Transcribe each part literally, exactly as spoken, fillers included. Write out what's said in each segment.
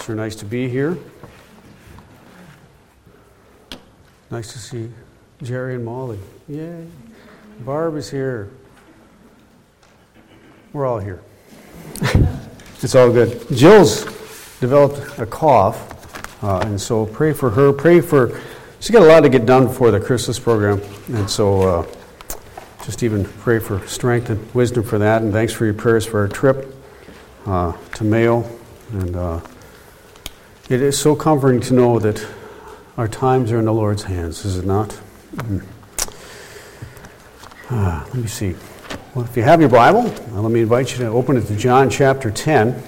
Sure nice to be here. Nice to see Jerry and Molly. Yay. Barb is here. We're all here. It's all good. Jill's developed a cough, uh, and so pray for her. Pray for, she's got a lot to get done for the Christmas program, and so uh, just even pray for strength and wisdom for that, and thanks for your prayers for our trip uh, to Mayo. And uh, it is so comforting to know that our times are in the Lord's hands, is it not? Mm. Uh, let me see. Well, if you have your Bible, uh, let me invite you to open it to John chapter ten.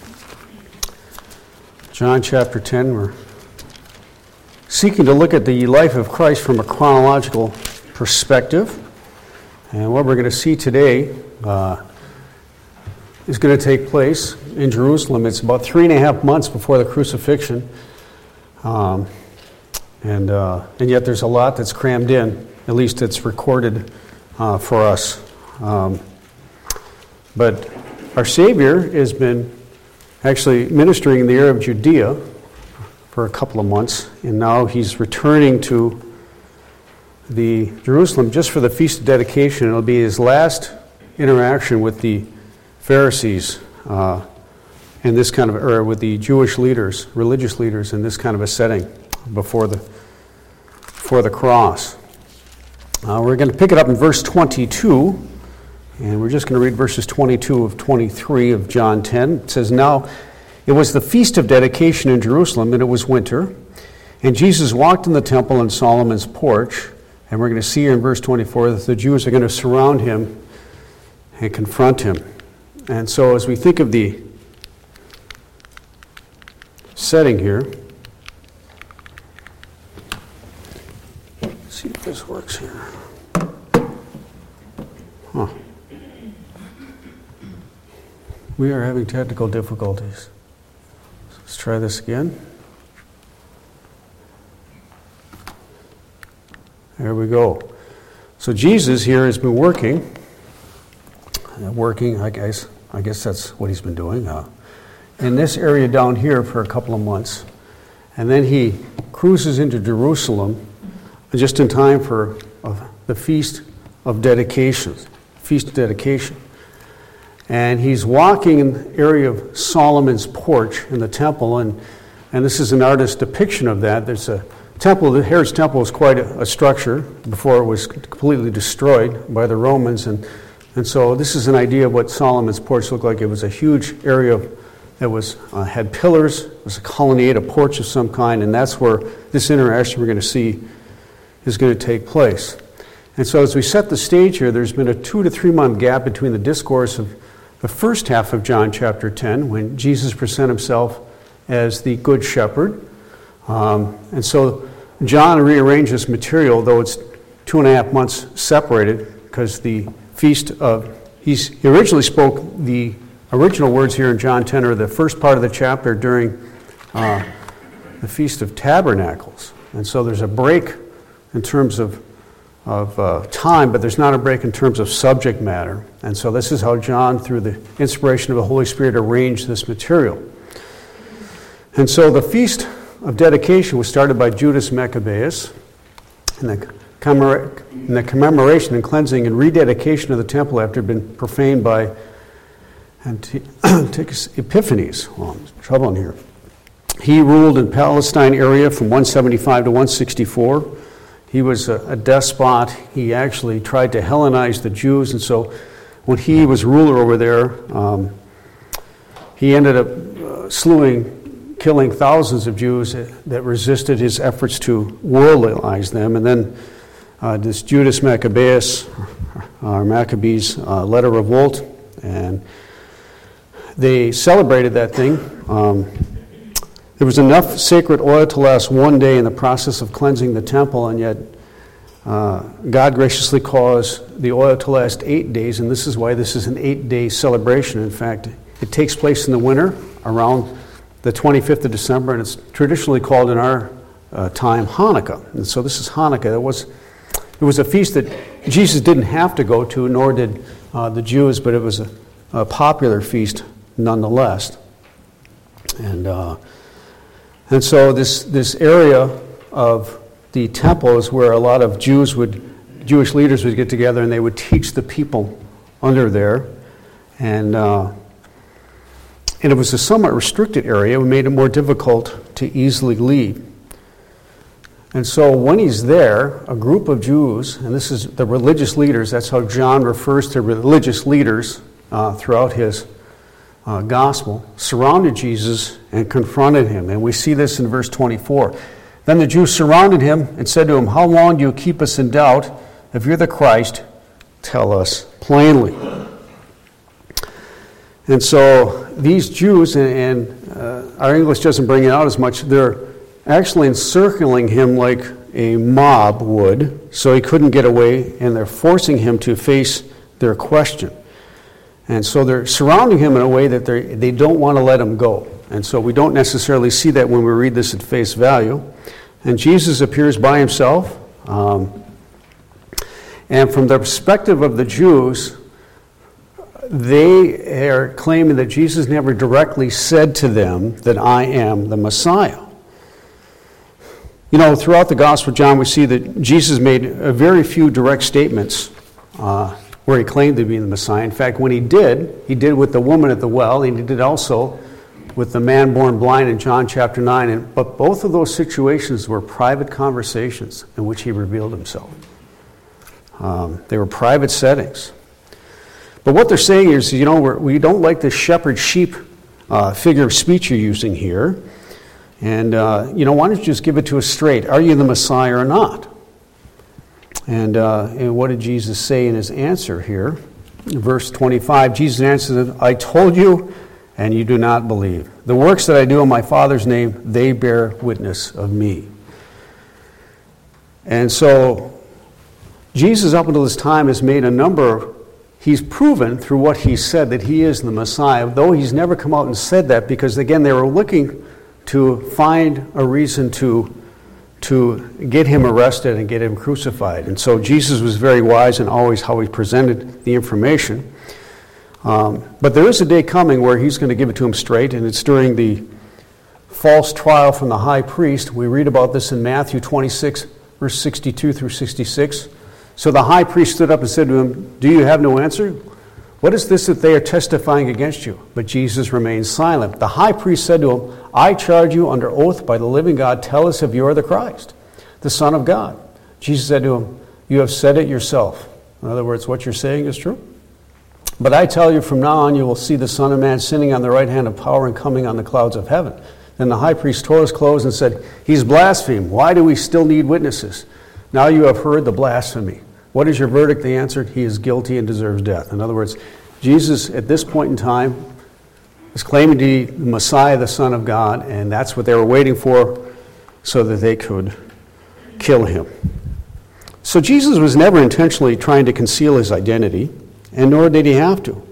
John chapter ten, we're seeking to look at the life of Christ from a chronological perspective. And what we're going to see today uh, is going to take place in Jerusalem. It's about three and a half months before the crucifixion. Um, and uh, and yet there's a lot that's crammed in, at least it's recorded uh, for us. Um, but our Savior has been actually ministering in the area of Judea for a couple of months, and now he's returning to the Jerusalem just for the Feast of Dedication. It'll be his last interaction with the Pharisees uh, in this kind of, or with the Jewish leaders, religious leaders in this kind of a setting before the before the cross. Uh, we're going to pick it up in verse twenty-two. And we're just going to read verses twenty-two of twenty-three of John ten. It says, "Now it was the Feast of Dedication in Jerusalem, and it was winter. And Jesus walked in the temple in Solomon's porch." And we're going to see here in verse twenty-four that the Jews are going to surround him and confront him. And so as we think of the setting here, let's see if this works here. Huh. We are having technical difficulties. Let's try this again. There we go. So Jesus here has been working, uh, working, I guess, I guess that's what he's been doing, uh, in this area down here for a couple of months. And then he cruises into Jerusalem just in time for uh, the Feast of Dedication. Feast of Dedication. And he's walking in the area of Solomon's porch in the temple, and, and this is an artist's depiction of that. There's a temple, the Herod's temple was quite a, a structure before it was completely destroyed by the Romans, and, and so this is an idea of what Solomon's porch looked like. It was a huge area of, that was uh, had pillars, it was a colonnade, a porch of some kind, and that's where this interaction we're going to see is going to take place. And so as we set the stage here, there's been a two to three month gap between the discourse of the first half of John chapter ten, when Jesus presented himself as the Good Shepherd. Um, and so John rearranged this material, though it's two and a half months separated, because the feast of, he's, he originally spoke the original words here in John ten, or the first part of the chapter during uh, the Feast of Tabernacles. And so there's a break in terms of of uh, time, but there's not a break in terms of subject matter. And so this is how John, through the inspiration of the Holy Spirit, arranged this material. And so the Feast of Dedication was started by Judas Maccabeus, in the, commemora- in the commemoration and cleansing and rededication of the temple after it had been profaned by Antiochus Epiphanes. Well, I'm trouble in here. He ruled in Palestine area from one seventy-five to one sixty-four. He was a, a despot. He actually tried to Hellenize the Jews, and so when he was ruler over there, um, he ended up uh, slewing, killing thousands of Jews that resisted his efforts to worldlize them. And then uh, this Judas Maccabeus, or Maccabees, uh, led a revolt, and they celebrated that thing. Um, There was enough sacred oil to last one day in the process of cleansing the temple, and yet uh, God graciously caused the oil to last eight days, and this is why this is an eight-day celebration. In fact, it takes place in the winter around the twenty-fifth of December, and it's traditionally called in our uh, time Hanukkah. And so this is Hanukkah. It was, it was a feast that Jesus didn't have to go to, nor did uh, the Jews, but it was a, a popular feast nonetheless. And uh, And so this, this area of the temple is where a lot of Jews would, Jewish leaders would get together and they would teach the people under there. And, uh, and it was a somewhat restricted area. It made it more difficult to easily leave. And so when he's there, a group of Jews, and this is the religious leaders, that's how John refers to religious leaders uh, throughout his uh, gospel, surrounded Jesus and confronted him. And we see this in verse twenty-four. Then the Jews surrounded him and said to him, "How long do you keep us in doubt? If you're the Christ, tell us plainly." And so these Jews, and, and uh, our English doesn't bring it out as much, they're actually encircling him like a mob would, so he couldn't get away, and they're forcing him to face their question. And so they're surrounding him in a way that they they don't want to let him go. And so we don't necessarily see that when we read this at face value. And Jesus appears by himself. Um, and from the perspective of the Jews, they are claiming that Jesus never directly said to them that I am the Messiah. You know, throughout the Gospel of John, we see that Jesus made a very few direct statements uh, where he claimed to be the Messiah. In fact, when he did, he did with the woman at the well, and he did also with the man born blind in John chapter nine. And, but both of those situations were private conversations in which he revealed himself. Um, they were private settings. But what they're saying is, you know, we're, we don't like the shepherd-sheep uh, figure of speech you're using here. And, uh, you know, why don't you just give it to us straight? Are you the Messiah or not? And, uh, and what did Jesus say in his answer here? In verse twenty-five, Jesus answered, "I told you, and you do not believe. The works that I do in my Father's name, they bear witness of me." And so Jesus, up until this time, has made a number, he's proven through what he said that he is the Messiah, though he's never come out and said that, because, again, they were looking to find a reason to, to get him arrested and get him crucified. And so Jesus was very wise in always how he presented the information. Um, but there is a day coming where he's going to give it to him straight, and it's during the false trial from the high priest. We read about this in Matthew twenty-six, verse sixty-two through sixty-six. So the high priest stood up and said to him, "Do you have no answer? What is this that they are testifying against you?" But Jesus remained silent. The high priest said to him, "I charge you under oath by the living God, tell us if you are the Christ, the Son of God." Jesus said to him, "You have said it yourself." In other words, what you're saying is true. "But I tell you, from now on you will see the Son of Man sitting on the right hand of power and coming on the clouds of heaven." Then the high priest tore his clothes and said, "He's blasphemed. Why do we still need witnesses? Now you have heard the blasphemy. What is your verdict?" They answered, "He is guilty and deserves death." In other words, Jesus, at this point in time, is claiming to be the Messiah, the Son of God, and that's what they were waiting for so that they could kill him. So Jesus was never intentionally trying to conceal his identity, and nor did he have to.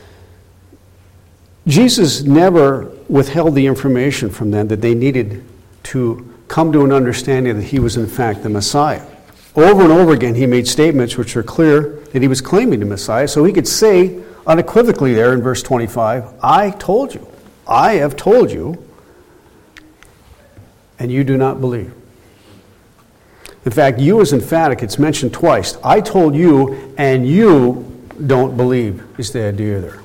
Jesus never withheld the information from them that they needed to come to an understanding that he was in fact the Messiah. Over and over again, he made statements which are clear that he was claiming the Messiah, so he could say unequivocally there in verse twenty-five, "I told you, I have told you, and you do not believe." In fact, "you" is emphatic. It's mentioned twice. "I told you, and you don't believe," is the idea there.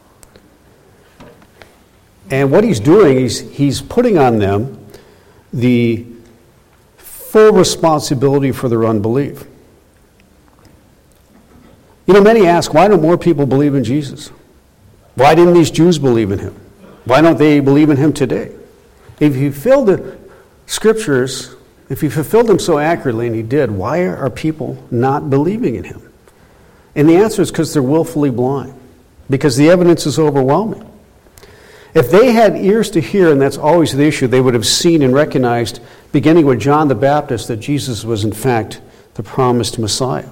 And what he's doing is he's putting on them the full responsibility for their unbelief. You know, many ask, why don't more people believe in Jesus? Why didn't these Jews believe in him? Why don't they believe in him today? If he filled the scriptures, if he fulfilled them so accurately, and he did, why are people not believing in him? And the answer is because they're willfully blind, because the evidence is overwhelming. If they had ears to hear, and that's always the issue, they would have seen and recognized, beginning with John the Baptist, that Jesus was in fact the promised Messiah.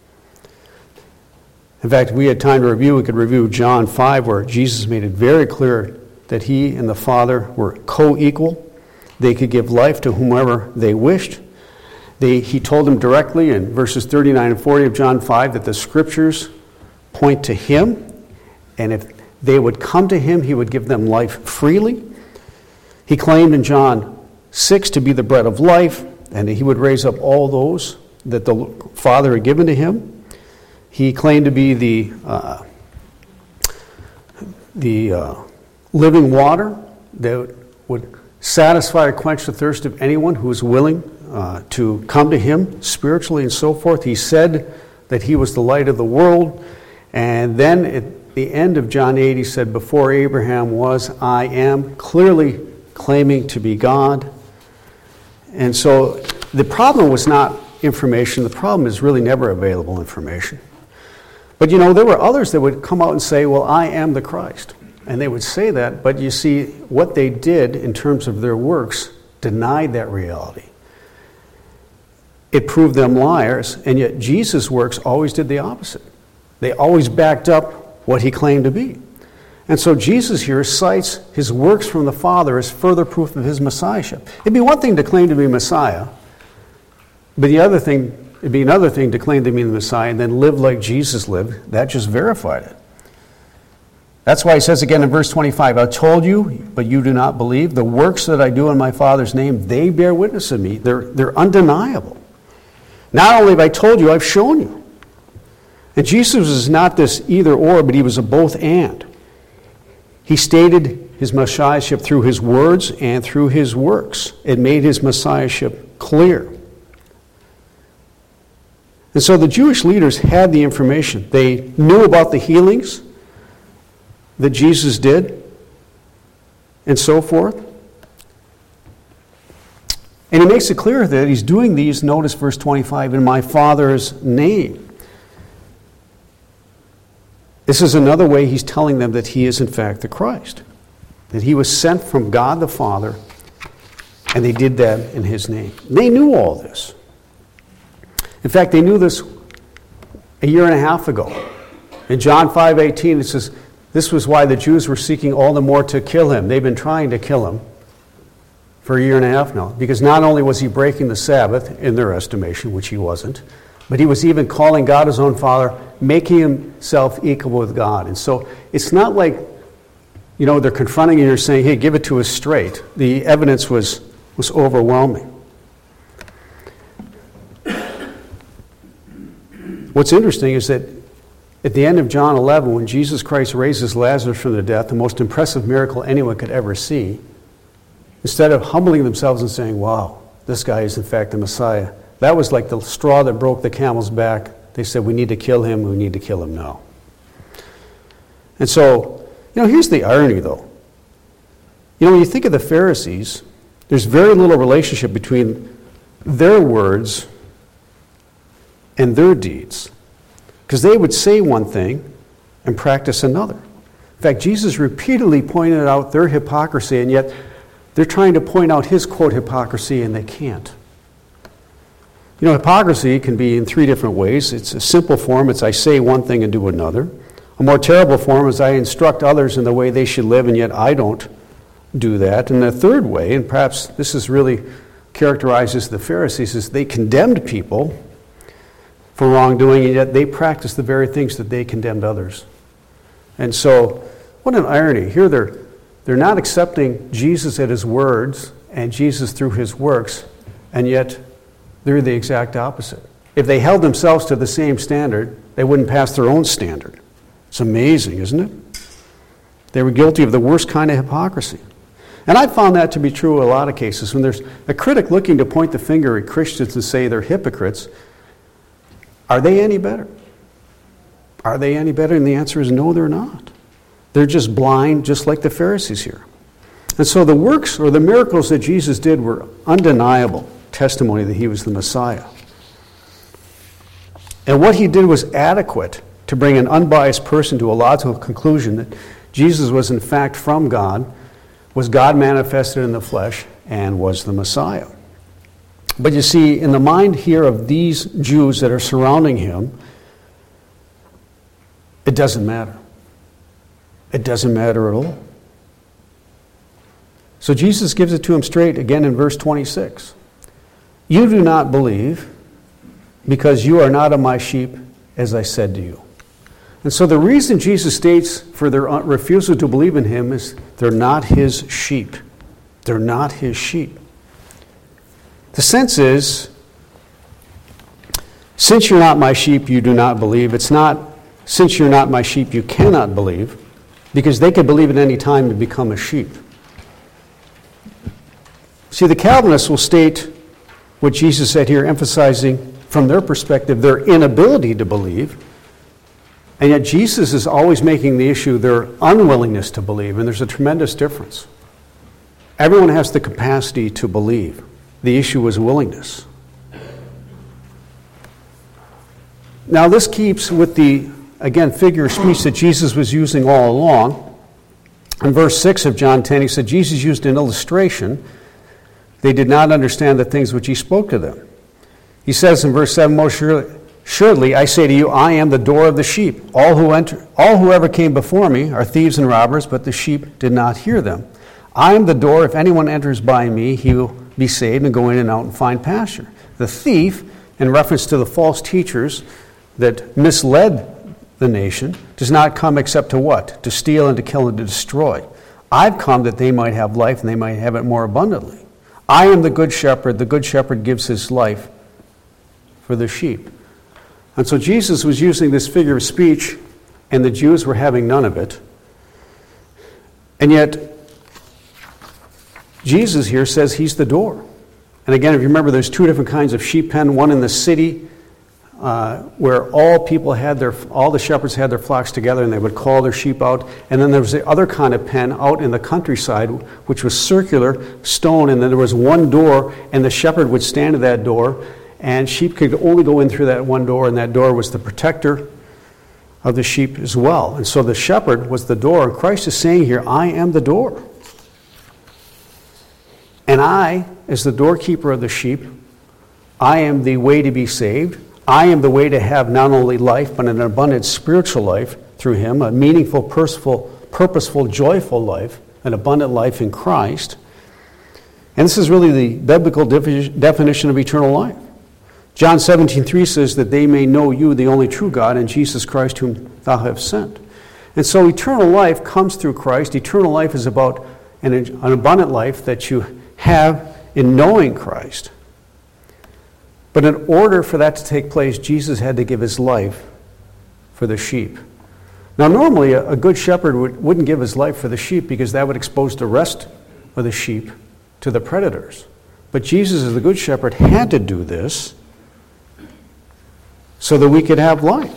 In fact, if we had time to review, we could review John five, where Jesus made it very clear that he and the Father were co-equal. They could give life to whomever they wished. They, he told them directly in verses thirty-nine and forty of John five that the Scriptures point to him, and if they would come to him, he would give them life freely. He claimed in John six, to be the bread of life, and that he would raise up all those that the Father had given to him. He claimed to be the uh, the uh, living water that would satisfy or quench the thirst of anyone who is willing uh, to come to him spiritually and so forth. He said that he was the light of the world. And then at the end of John eight, he said, before Abraham was, I am, clearly claiming to be God. And so the problem was not information. The problem is really never available information. But you know, there were others that would come out and say, well, I am the Christ. And they would say that, but you see, what they did in terms of their works denied that reality. It proved them liars, and yet Jesus' works always did the opposite. They always backed up what he claimed to be. And so Jesus here cites his works from the Father as further proof of his messiahship. It'd be one thing to claim to be Messiah, but the other thing, it'd be another thing to claim to be the Messiah and then live like Jesus lived. That just verified it. That's why he says again in verse twenty-five, I told you, but you do not believe. The works that I do in my Father's name, they bear witness of me. They're, they're undeniable. Not only have I told you, I've shown you. And Jesus is not this either or, but he was a both and. He stated his messiahship through his words and through his works. It made his messiahship clear. And so the Jewish leaders had the information. They knew about the healings that Jesus did and so forth. And he makes it clear that he's doing these, notice verse twenty-five, in my Father's name. This is another way he's telling them that he is in fact the Christ. That he was sent from God the Father, and they did that in his name. They knew all this. In fact, they knew this a year and a half ago. In John five eighteen, it says, this was why the Jews were seeking all the more to kill him. They've been trying to kill him for a year and a half now. Because not only was he breaking the Sabbath, in their estimation, which he wasn't, but he was even calling God his own Father, making himself equal with God. And so it's not like, you know, they're confronting you and saying, hey, give it to us straight. The evidence was, was overwhelming. What's interesting is that at the end of John eleven, when Jesus Christ raises Lazarus from the death, the most impressive miracle anyone could ever see, instead of humbling themselves and saying, wow, this guy is in fact the Messiah, that was like the straw that broke the camel's back. They said, we need to kill him, we need to kill him now. And so, you know, here's the irony though. You know, when you think of the Pharisees, there's very little relationship between their words and their deeds. Because they would say one thing and practice another. In fact, Jesus repeatedly pointed out their hypocrisy, and yet they're trying to point out his, quote, hypocrisy, and they can't. You know, hypocrisy can be in three different ways. It's a simple form, it's I say one thing and do another. A more terrible form is I instruct others in the way they should live, and yet I don't do that. And the third way, and perhaps this is really characterizes the Pharisees, is they condemned people for wrongdoing, and yet they practiced the very things that they condemned others. And so, what an irony. Here they're, they're not accepting Jesus at his words and Jesus through his works, and yet they're the exact opposite. If they held themselves to the same standard, they wouldn't pass their own standard. It's amazing, isn't it? They were guilty of the worst kind of hypocrisy. And I've found that to be true in a lot of cases. When there's a critic looking to point the finger at Christians and say they're hypocrites, are they any better? Are they any better? And the answer is no, they're not. They're just blind, just like the Pharisees here. And so the works or the miracles that Jesus did were undeniable testimony that he was the Messiah. And what he did was adequate to bring an unbiased person to a logical conclusion that Jesus was in fact from God, was God manifested in the flesh, and was the Messiah. But you see, in the mind here of these Jews that are surrounding him, it doesn't matter. It doesn't matter at all. So Jesus gives it to him straight again in verse twenty-six. You do not believe because you are not of my sheep, as I said to you. And so the reason Jesus states for their refusal to believe in him is they're not his sheep. They're not his sheep. The sense is, since you're not my sheep, you do not believe. It's not, since you're not my sheep, you cannot believe, because they could believe at any time and become a sheep. See, the Calvinists will state what Jesus said here, emphasizing from their perspective their inability to believe, and yet Jesus is always making the issue their unwillingness to believe, and there's a tremendous difference. Everyone has the capacity to believe. The issue is willingness. Now this keeps with the, again, figure of speech that Jesus was using all along. In verse six of John ten, he said, Jesus used an illustration. They did not understand the things which he spoke to them. He says in verse seven, most surely, surely I say to you, I am the door of the sheep. All who enter, all who ever came before me are thieves and robbers, but the sheep did not hear them. I am the door. If anyone enters by me, he will be saved and go in and out and find pasture. The thief, in reference to the false teachers that misled the nation, does not come except to what? To steal and to kill and to destroy. I've come that they might have life and they might have it more abundantly. I am the good shepherd. The good shepherd gives his life for the sheep. And so Jesus was using this figure of speech, and the Jews were having none of it. And yet, Jesus here says he's the door. And again, if you remember, there's two different kinds of sheep pen. One in the city, uh, where all people had their, all the shepherds had their flocks together, and they would call their sheep out. And then there was the other kind of pen out in the countryside, which was circular, stone, and then there was one door, and the shepherd would stand at that door, and sheep could only go in through that one door, and that door was the protector of the sheep as well. And so the shepherd was the door, and Christ is saying here, I am the door. And I, as the doorkeeper of the sheep, I am the way to be saved. I am the way to have not only life, but an abundant spiritual life through him, a meaningful, purposeful, purposeful, joyful life, an abundant life in Christ. And this is really the biblical definition of eternal life. John seventeen three says that they may know you, the only true God, and Jesus Christ whom thou hast sent. And so eternal life comes through Christ. Eternal life is about an, an abundant life that you have in knowing Christ. But in order for that to take place, Jesus had to give his life for the sheep. Now normally a, a good shepherd would, wouldn't give his life for the sheep because that would expose the rest of the sheep to the predators. But Jesus, as the good shepherd, had to do this so that we could have life.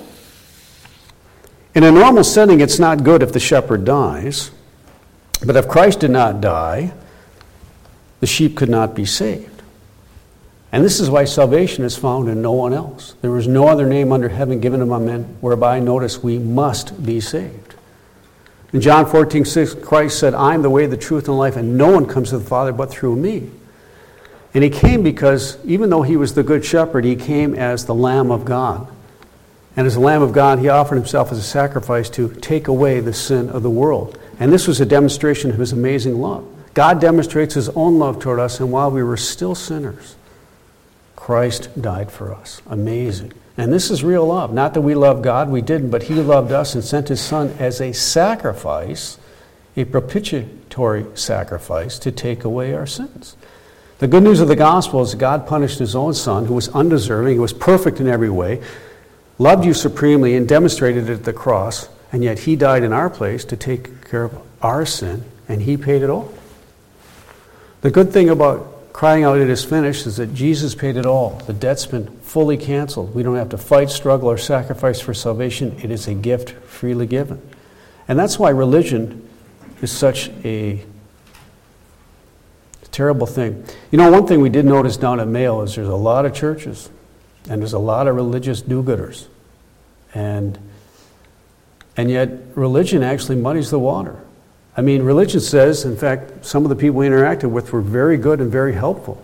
In a normal setting, it's not good if the shepherd dies. But if Christ did not die, the sheep could not be saved. And this is why salvation is found in no one else. There is no other name under heaven given among men whereby, notice, we must be saved. In John fourteen six, Christ said, I am the way, the truth, and the life, and no one comes to the Father but through me. And he came because, even though he was the good shepherd, he came as the Lamb of God. And as the Lamb of God, he offered himself as a sacrifice to take away the sin of the world. And this was a demonstration of his amazing love. God demonstrates his own love toward us, and while we were still sinners, Christ died for us. Amazing. And this is real love. Not that we love God, we didn't, but he loved us and sent his son as a sacrifice, a propitiatory sacrifice to take away our sins. The good news of the gospel is God punished his own son, who was undeserving, who was perfect in every way, loved you supremely, and demonstrated it at the cross, and yet he died in our place to take care of our sin, and he paid it all. The good thing about crying out, it is finished, is that Jesus paid it all. The debt's been fully canceled. We don't have to fight, struggle, or sacrifice for salvation. It is a gift freely given. And that's why religion is such a terrible thing. You know, one thing we did notice down at Mayo is there's a lot of churches, and there's a lot of religious do-gooders. And, and yet religion actually muddies the water. I mean, religion says, in fact, some of the people we interacted with were very good and very helpful.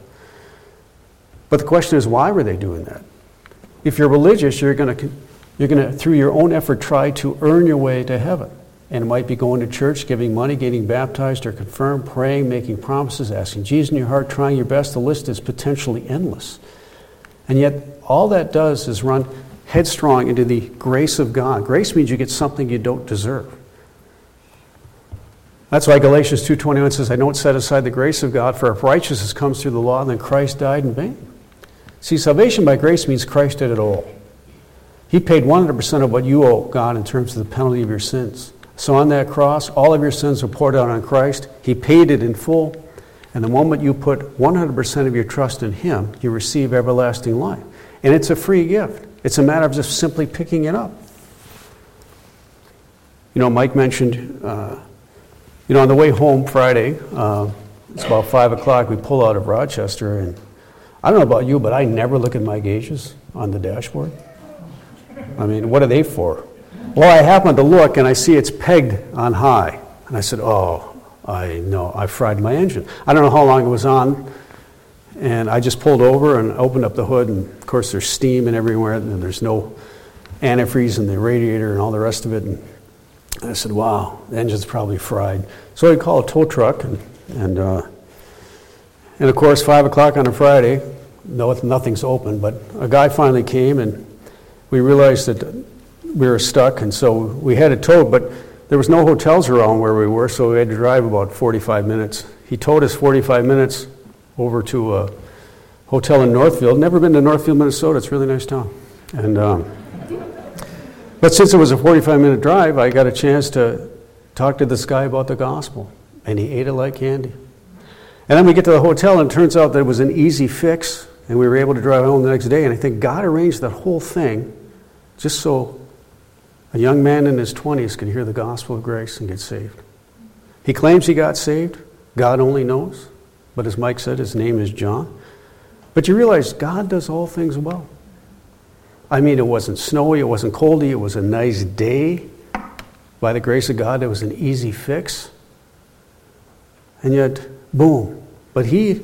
But the question is, why were they doing that? If you're religious, you're going to, you're going to, through your own effort, try to earn your way to heaven. And it might be going to church, giving money, getting baptized or confirmed, praying, making promises, asking Jesus in your heart, trying your best. The list is potentially endless. And yet, all that does is run headstrong into the grace of God. Grace means you get something you don't deserve. That's why Galatians two twenty-one says, I don't set aside the grace of God, for if righteousness comes through the law, then Christ died in vain. See, salvation by grace means Christ did it all. He paid one hundred percent of what you owe God in terms of the penalty of your sins. So on that cross, all of your sins were poured out on Christ. He paid it in full. And the moment you put one hundred percent of your trust in Him, you receive everlasting life. And it's a free gift. It's a matter of just simply picking it up. You know, Mike mentioned, uh, you know, on the way home Friday, uh, it's about five o'clock, we pull out of Rochester, and I don't know about you, but I never look at my gauges on the dashboard. I mean, what are they for? Well, I happened to look, and I see it's pegged on high. And I said, oh, I know, I fried my engine. I don't know how long it was on, and I just pulled over and opened up the hood, and of course there's steam and everywhere, and there's no antifreeze in the radiator and all the rest of it. And I said, wow, the engine's probably fried. So I called a tow truck, and and, uh, and of course, five o'clock on a Friday, no, nothing's open, but a guy finally came, and we realized that we were stuck, and so we had it towed, but there was no hotels around where we were, so we had to drive about forty-five minutes. He towed us forty-five minutes over to a hotel in Northfield. Never been to Northfield, Minnesota. It's a really nice town. And um, but since it was a forty-five minute drive, I got a chance to talk to this guy about the gospel, and he ate it like candy. And then we get to the hotel, and it turns out that it was an easy fix, and we were able to drive home the next day. And I think God arranged that whole thing just so a young man in his twenties could hear the gospel of grace and get saved. He claims he got saved. God only knows. But as Mike said, his name is John. But you realize God does all things well. I mean, it wasn't snowy, it wasn't coldy, it was a nice day. By the grace of God, it was an easy fix. And yet, boom. But he,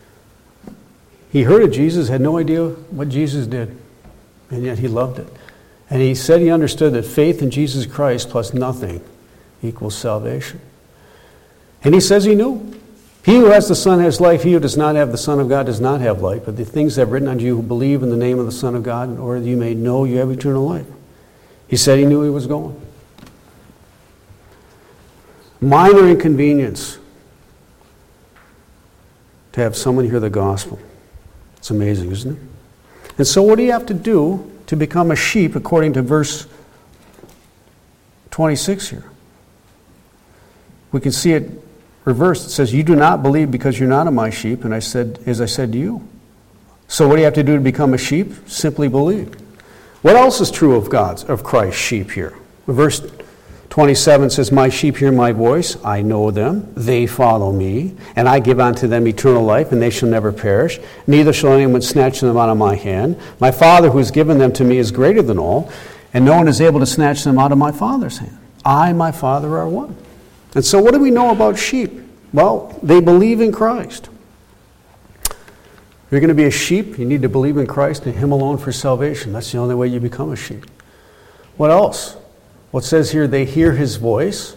he heard of Jesus, had no idea what Jesus did. And yet he loved it. And he said he understood that faith in Jesus Christ plus nothing equals salvation. And he says he knew. He who has the Son has life. He who does not have the Son of God does not have life. But the things I have written unto you who believe in the name of the Son of God, in order that you may know you have eternal life. He said he knew he was going. Minor inconvenience to have someone hear the gospel. It's amazing, isn't it? And so what do you have to do to become a sheep according to verse twenty-six here? We can see it reversed. It says, you do not believe because you're not of my sheep, and I said, as I said to you. So what do you have to do to become a sheep? Simply believe. What else is true of God's, of Christ's sheep here? Verse twenty-seven says, my sheep hear my voice, I know them, they follow me, and I give unto them eternal life, and they shall never perish, neither shall anyone snatch them out of my hand. My Father who has given them to me is greater than all, and no one is able to snatch them out of my Father's hand. I and my Father are one. And so what do we know about sheep? Well, they believe in Christ. If you're going to be a sheep, you need to believe in Christ and Him alone for salvation. That's the only way you become a sheep. What else? Well, it says here, they hear His voice.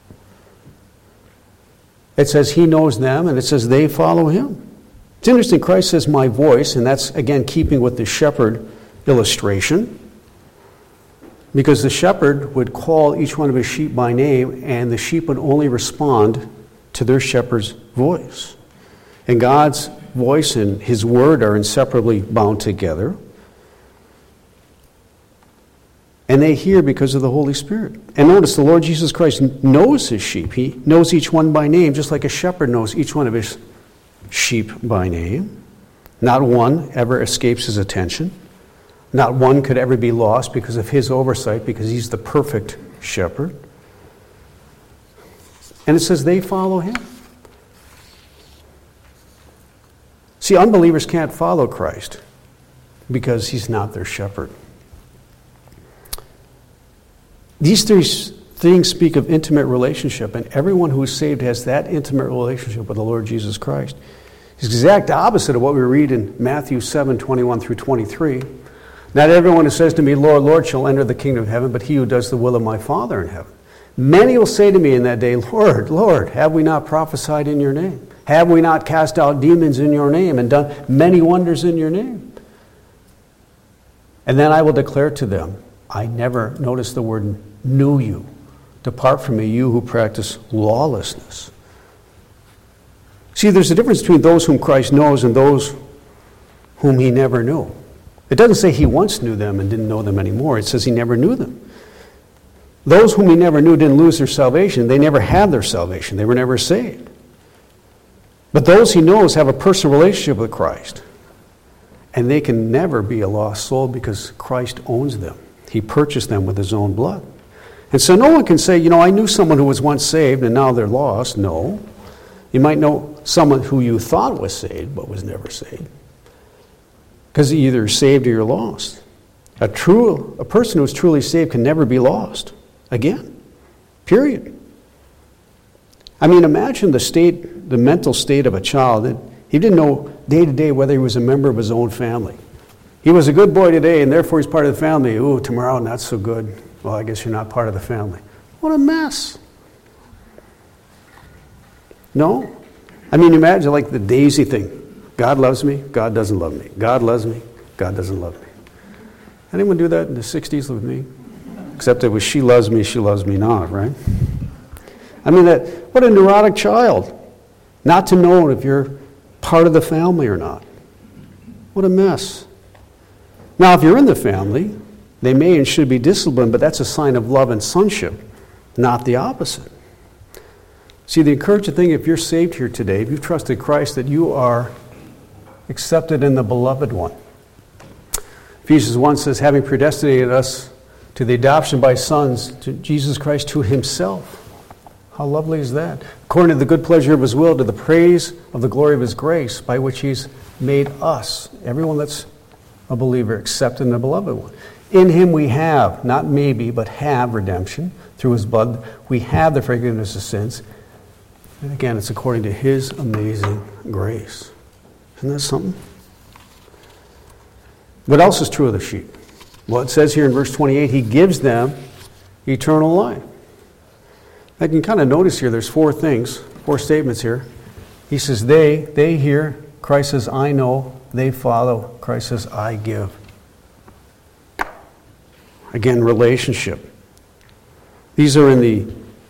It says He knows them, and it says they follow Him. It's interesting, Christ says, my voice, and that's, again, keeping with the shepherd illustration. Because the shepherd would call each one of his sheep by name, and the sheep would only respond to their shepherd's voice. And God's voice and His word are inseparably bound together. And they hear because of the Holy Spirit. And notice, the Lord Jesus Christ knows His sheep. He knows each one by name, just like a shepherd knows each one of his sheep by name. Not one ever escapes His attention. Not one could ever be lost because of His oversight, because He's the perfect shepherd. And it says they follow Him. See, unbelievers can't follow Christ because He's not their shepherd. These three things speak of intimate relationship, and everyone who is saved has that intimate relationship with the Lord Jesus Christ. It's the exact opposite of what we read in Matthew seven, twenty-one through twenty-three. Not everyone who says to me, Lord, Lord, shall enter the kingdom of heaven, but he who does the will of my Father in heaven. Many will say to me in that day, Lord, Lord, have we not prophesied in your name? Have we not cast out demons in your name and done many wonders in your name? And then I will declare to them, I never, notice the word, knew you. Depart from me, you who practice lawlessness. See, there's a difference between those whom Christ knows and those whom he never knew. It doesn't say he once knew them and didn't know them anymore. It says he never knew them. Those whom he never knew didn't lose their salvation. They never had their salvation. They were never saved. But those he knows have a personal relationship with Christ. And they can never be a lost soul because Christ owns them. He purchased them with his own blood. And so no one can say, you know, I knew someone who was once saved and now they're lost. No. You might know someone who you thought was saved but was never saved. Because either you're saved or you're lost. A true, a person who is truly saved can never be lost again. Period. I mean, imagine the state, the mental state of a child. That he didn't know day to day whether he was a member of his own family. He was a good boy today, and therefore he's part of the family. Ooh, tomorrow not so good. Well, I guess you're not part of the family. What a mess. No? I mean, imagine like the daisy thing. God loves me, God doesn't love me. God loves me, God doesn't love me. Anyone do that in the sixties with me? Except it was she loves me, she loves me not, right? I mean, that what a neurotic child. Not to know if you're part of the family or not. What a mess. Now, if you're in the family, they may and should be disciplined, but that's a sign of love and sonship, not the opposite. See, the encouraging thing, if you're saved here today, if you've trusted Christ, that you are accepted in the beloved one. Ephesians one says, having predestinated us to the adoption by sons, to Jesus Christ, to himself. How lovely is that? According to the good pleasure of his will, to the praise of the glory of his grace, by which he's made us, everyone that's a believer, accepted in the beloved one. In him we have, not maybe, but have redemption through his blood. We have the forgiveness of sins. And again, it's according to his amazing grace. Isn't that something? What else is true of the sheep? Well, it says here in verse twenty-eight, he gives them eternal life. I can kind of notice here, there's four things, four statements here. He says, they, they hear. Christ says, I know. They follow. Christ says, I give. Again, relationship. These are in the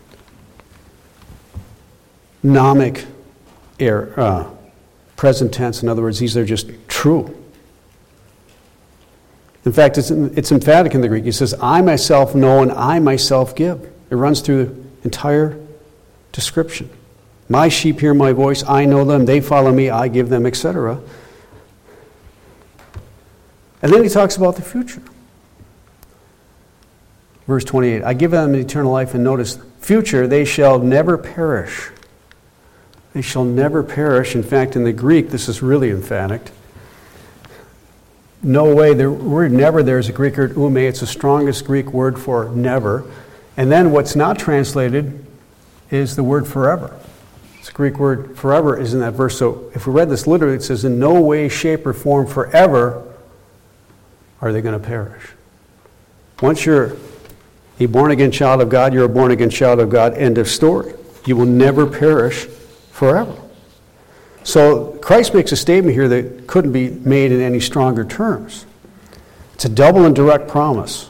nomic air, uh, present tense. In other words, these are just true. In fact, it's, it's emphatic in the Greek. He says, I myself know and I myself give. It runs through the entire description. My sheep hear my voice. I know them. They follow me. I give them, et cetera. And then he talks about the future. Verse twenty-eight, I give them eternal life, and notice, future, they shall never perish. They shall never perish. In fact, in the Greek, this is really emphatic. No way, the word never there is a Greek word ume. It's the strongest Greek word for never. And then what's not translated is the word forever. This Greek word forever is in that verse. So if we read this literally, it says, in no way, shape, or form forever are they going to perish. Once you're a born-again child of God, you're a born-again child of God, end of story. You will never perish forever. So Christ makes a statement here that couldn't be made in any stronger terms. It's a double and direct promise.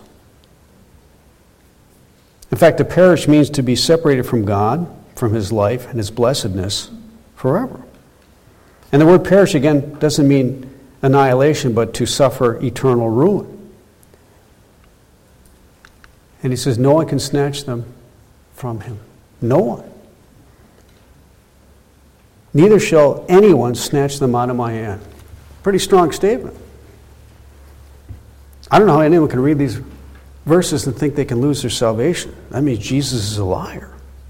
In fact, to perish means to be separated from God, from his life and his blessedness forever. And the word perish, again, doesn't mean annihilation, but to suffer eternal ruin. And he says, no one can snatch them from him. No one. Neither shall anyone snatch them out of my hand. Pretty strong statement. I don't know how anyone can read these verses and think they can lose their salvation. That means Jesus is a liar.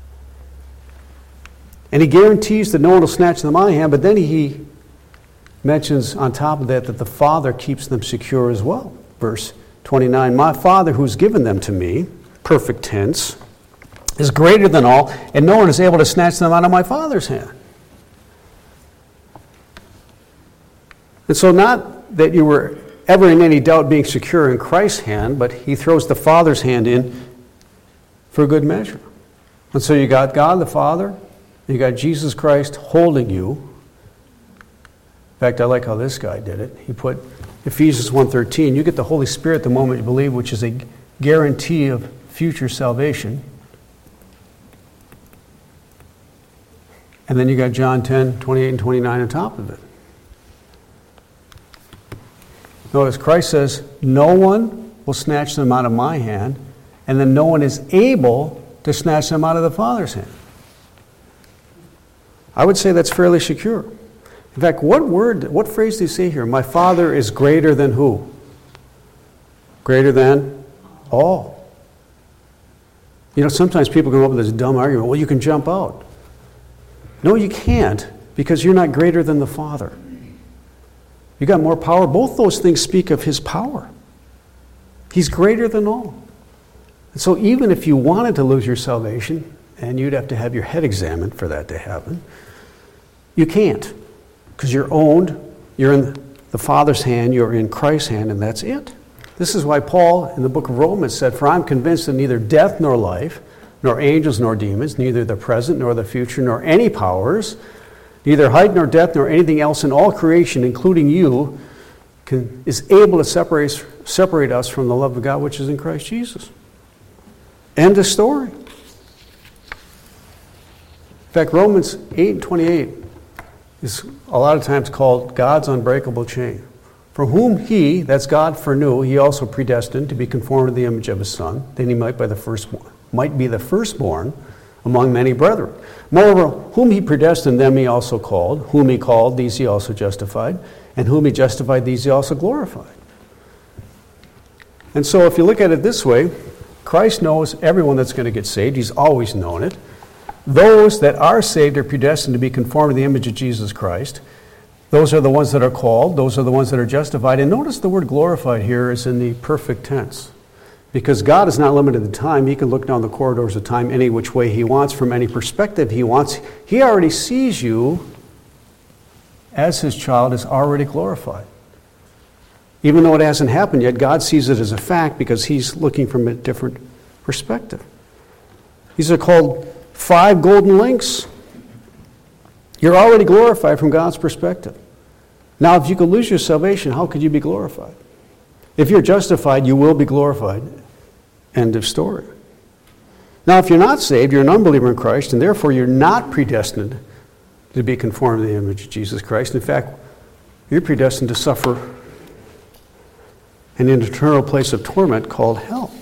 And he guarantees that no one will snatch them out of my hand, but then he mentions on top of that that the Father keeps them secure as well. Verse twenty-nine, my Father who's given them to me, perfect tense, is greater than all, and no one is able to snatch them out of my Father's hand. And so not that you were ever in any doubt being secure in Christ's hand, but he throws the Father's hand in for good measure. And so you got God the Father, you got Jesus Christ holding you. In fact, I like how this guy did it. He put Ephesians one thirteen, you get the Holy Spirit the moment you believe, which is a guarantee of future salvation. And then you got John ten, twenty-eight and twenty-nine on top of it. Notice Christ says, no one will snatch them out of my hand, and then no one is able to snatch them out of the Father's hand. I would say that's fairly secure. In fact, what word, what phrase do you see here? My Father is greater than who? Greater than all. You know, sometimes people come up with this dumb argument, well, you can jump out. No, you can't, because you're not greater than the Father. You got more power. Both those things speak of his power. He's greater than all. And so even if you wanted to lose your salvation, and you'd have to have your head examined for that to happen, you can't, because you're owned, you're in the Father's hand, you're in Christ's hand, and that's it. This is why Paul in the book of Romans said, for I'm convinced that neither death nor life, nor angels nor demons, neither the present nor the future, nor any powers, neither height nor depth nor anything else in all creation, including you, can, is able to separate, separate us from the love of God which is in Christ Jesus. End of story. In fact, Romans eight and twenty-eight is a lot of times called God's unbreakable chain. For whom he, that's God, foreknew, he also predestined to be conformed to the image of his Son, then he might, by the firstborn, might be the firstborn among many brethren. Moreover, whom he predestined, them he also called. Whom he called, these he also justified. And whom he justified, these he also glorified. And so if you look at it this way, Christ knows everyone that's going to get saved. He's always known it. Those that are saved are predestined to be conformed to the image of Jesus Christ. Those are the ones that are called. Those are the ones that are justified. And notice the word glorified here is in the perfect tense. Because God is not limited to time. He can look down the corridors of time any which way he wants, from any perspective he wants. He already sees you as his child is already glorified. Even though it hasn't happened yet, God sees it as a fact because he's looking from a different perspective. These are called five golden links. You're already glorified from God's perspective. Now, if you could lose your salvation, how could you be glorified? If you're justified, you will be glorified. End of story. Now, if you're not saved, you're an unbeliever in Christ, and therefore you're not predestined to be conformed to the image of Jesus Christ. In fact, you're predestined to suffer in an eternal place of torment called hell.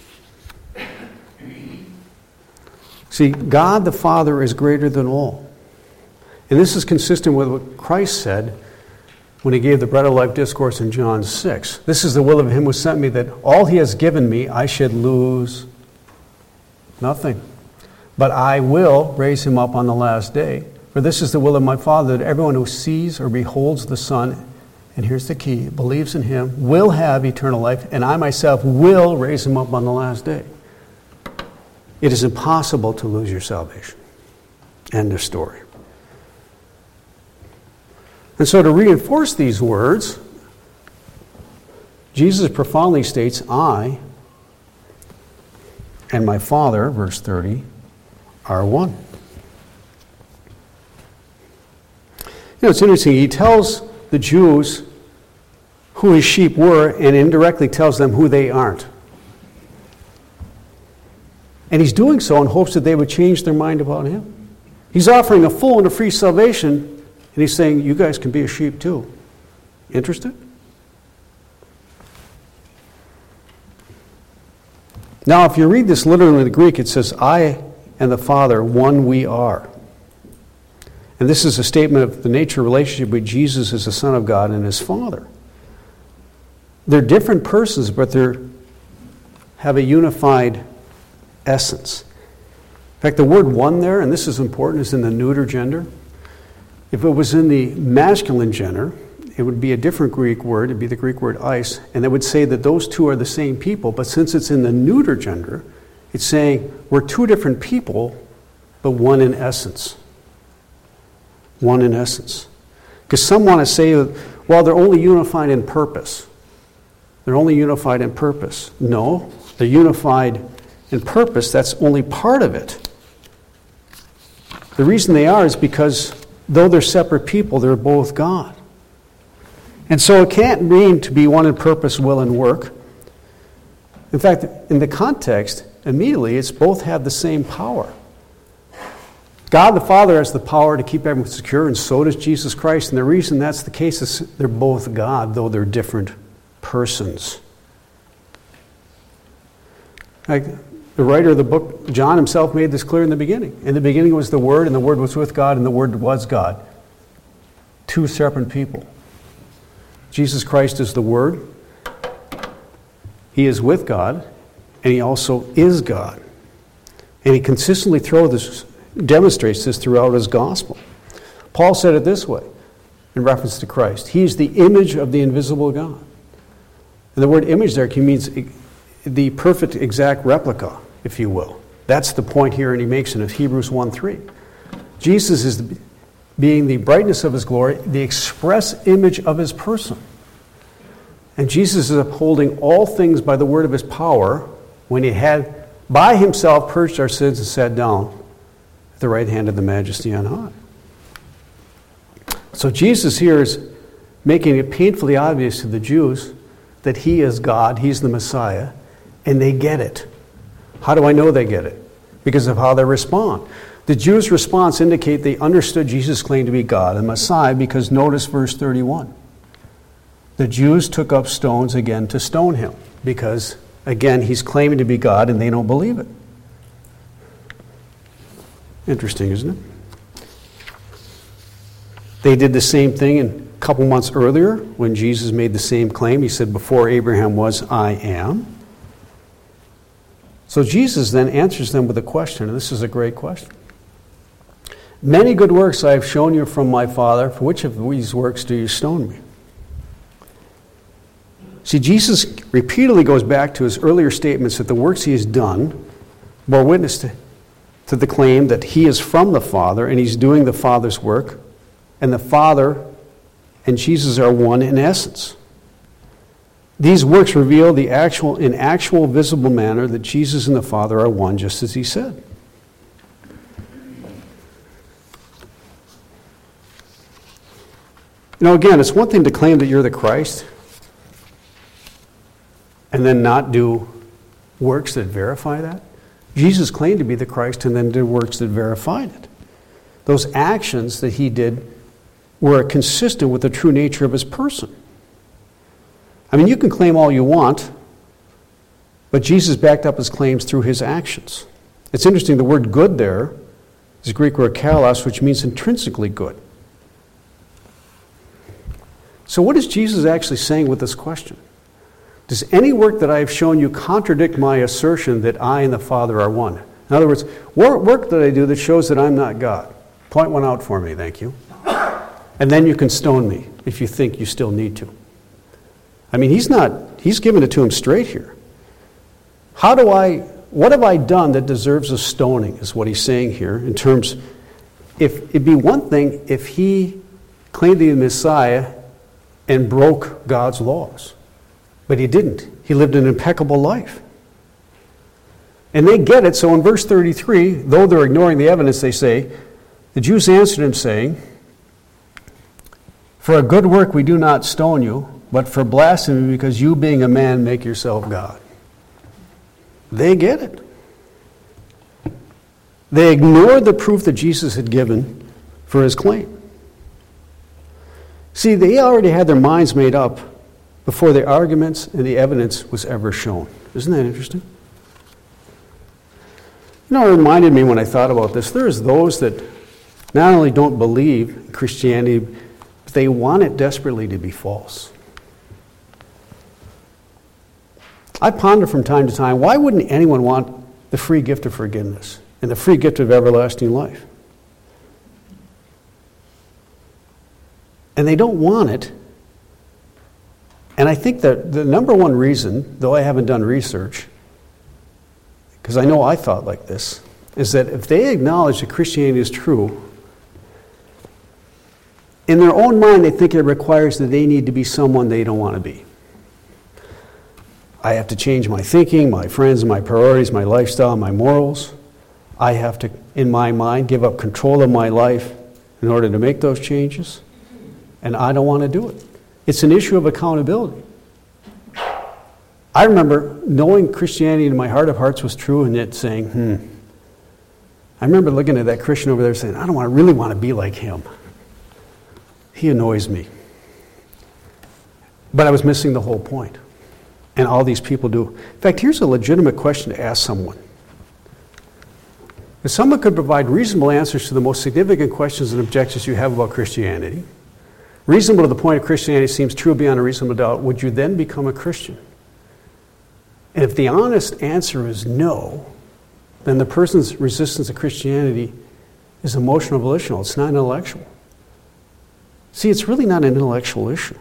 See, God the Father is greater than all. And this is consistent with what Christ said when he gave the bread of life discourse in John six. This is the will of him who sent me, that all he has given me I should lose nothing. But I will raise him up on the last day. For this is the will of my Father, that everyone who sees or beholds the Son, and here's the key, believes in him, will have eternal life, and I myself will raise him up on the last day. It is impossible to lose your salvation. End of story. And so to reinforce these words, Jesus profoundly states, I and my Father, verse thirty, are one. You know, it's interesting. He tells the Jews who his sheep were and indirectly tells them who they aren't. And he's doing so in hopes that they would change their mind about him. He's offering a full and a free salvation. And he's saying, you guys can be a sheep too. Interested? Now, if you read this literally in the Greek, it says, I and the Father, one we are. And this is a statement of the nature of relationship with Jesus as the Son of God and his Father. They're different persons, but they have a unified essence. In fact, the word one there, and this is important, is in the neuter gender. If it was in the masculine gender, it would be a different Greek word. It would be the Greek word eis, and it would say that those two are the same people. But since it's in the neuter gender, it's saying we're two different people, but one in essence. One in essence. Because some want to say, well, they're only unified in purpose. They're only unified in purpose. No, they're unified in purpose. That's only part of it. The reason they are is because though they're separate people, they're both God. And so it can't mean to be one in purpose, will, and work. In fact, in the context, immediately, it's both have the same power. God the Father has the power to keep everyone secure, and so does Jesus Christ. And the reason that's the case is they're both God, though they're different persons. Like the writer of the book, John himself, made this clear in the beginning. In the beginning was the Word, and the Word was with God, and the Word was God. Two separate people. Jesus Christ is the Word. He is with God, and He also is God. And He consistently throws this, demonstrates this throughout His gospel. Paul said it this way, in reference to Christ. He is the image of the invisible God. And the word image there means the perfect exact replica, if you will. That's the point here, and he makes in Hebrews one three. Jesus is the, being the brightness of His glory, the express image of His person. And Jesus is upholding all things by the word of His power when He had by Himself purged our sins and sat down at the right hand of the Majesty on high. So Jesus here is making it painfully obvious to the Jews that He is God, He's the Messiah, and they get it. How do I know they get it? Because of how they respond. The Jews' response indicate they understood Jesus' claim to be God and Messiah because notice verse thirty-one. The Jews took up stones again to stone Him because, again, He's claiming to be God and they don't believe it. Interesting, isn't it? They did the same thing in a couple months earlier when Jesus made the same claim. He said, before Abraham was, I am. So Jesus then answers them with a question, and this is a great question. Many good works I have shown you from my Father. For which of these works do you stone me? See, Jesus repeatedly goes back to His earlier statements that the works He has done bore witness to, to the claim that He is from the Father and He's doing the Father's work, and the Father and Jesus are one in essence. These works reveal the actual, in actual visible manner that Jesus and the Father are one, just as He said. You know, again, it's one thing to claim that you're the Christ and then not do works that verify that. Jesus claimed to be the Christ and then did works that verified it. Those actions that He did were consistent with the true nature of His person. I mean, you can claim all you want, but Jesus backed up His claims through His actions. It's interesting, the word good there is the Greek word kalos, which means intrinsically good. So what is Jesus actually saying with this question? Does any work that I have shown you contradict my assertion that I and the Father are one? In other words, what work that I do that shows that I'm not God? Point one out for me, thank you. And then you can stone me if you think you still need to. I mean, he's not, he's giving it to him straight here. How do I, what have I done that deserves a stoning, is what he's saying here, in terms, if it'd be one thing if he claimed to be the Messiah and broke God's laws. But he didn't. He lived an impeccable life. And they get it, so in verse thirty-three, though they're ignoring the evidence, they say, the Jews answered him saying, for a good work we do not stone you, but for blasphemy, because you being a man make yourself God. They get it. They ignored the proof that Jesus had given for his claim. See, they already had their minds made up before the arguments and the evidence was ever shown. Isn't that interesting? You know, it reminded me when I thought about this, there's those that not only don't believe in Christianity, but they want it desperately to be false. I ponder from time to time, why wouldn't anyone want the free gift of forgiveness and the free gift of everlasting life? And they don't want it. And I think that the number one reason, though I haven't done research, because I know I thought like this, is that if they acknowledge that Christianity is true, in their own mind they think it requires that they need to be someone they don't want to be. I have to change my thinking, my friends, my priorities, my lifestyle, my morals. I have to, in my mind, give up control of my life in order to make those changes. And I don't want to do it. It's an issue of accountability. I remember knowing Christianity in my heart of hearts was true and yet saying, hmm. I remember looking at that Christian over there saying, I don't want, really want to be like him. He annoys me. But I was missing the whole point. And all these people do. In fact, here's a legitimate question to ask someone. If someone could provide reasonable answers to the most significant questions and objections you have about Christianity, reasonable to the point of Christianity seems true beyond a reasonable doubt, would you then become a Christian? And if the honest answer is no, then the person's resistance to Christianity is emotional volitional. It's not intellectual. See, it's really not an intellectual issue.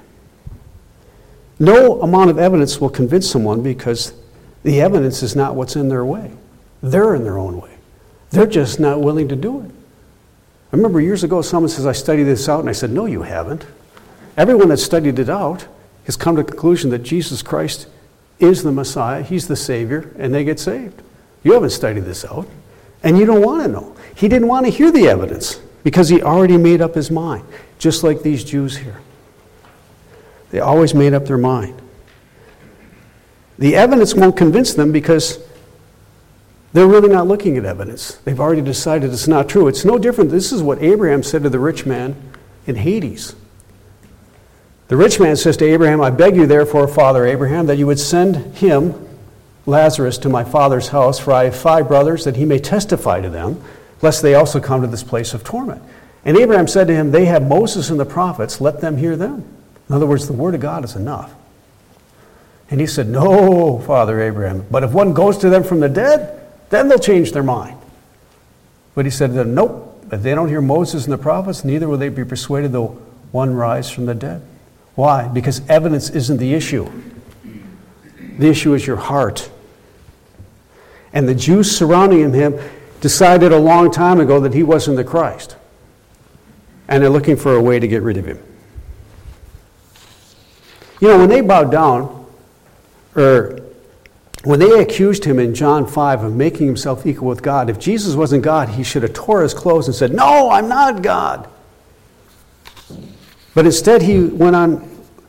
No amount of evidence will convince someone because the evidence is not what's in their way. They're in their own way. They're just not willing to do it. I remember years ago someone says, I studied this out, and I said, no, you haven't. Everyone that studied it out has come to the conclusion that Jesus Christ is the Messiah, he's the Savior, and they get saved. You haven't studied this out, and you don't want to know. He didn't want to hear the evidence because he already made up his mind, just like these Jews here. They always made up their mind. The evidence won't convince them because they're really not looking at evidence. They've already decided it's not true. It's no different. This is what Abraham said to the rich man in Hades. The rich man says to Abraham, I beg you therefore, Father Abraham, that you would send him, Lazarus, to my father's house, for I have five brothers, that he may testify to them, lest they also come to this place of torment. And Abraham said to him, they have Moses and the prophets, let them hear them. In other words, the word of God is enough. And he said, no, Father Abraham, but if one goes to them from the dead, then they'll change their mind. But he said to them, nope, if they don't hear Moses and the prophets, neither will they be persuaded though one rise from the dead. Why? Because evidence isn't the issue. The issue is your heart. And the Jews surrounding him decided a long time ago that he wasn't the Christ. And they're looking for a way to get rid of him. You know, when they bowed down, or when they accused him in John five of making himself equal with God, if Jesus wasn't God, he should have tore his clothes and said, no, I'm not God. But instead he went on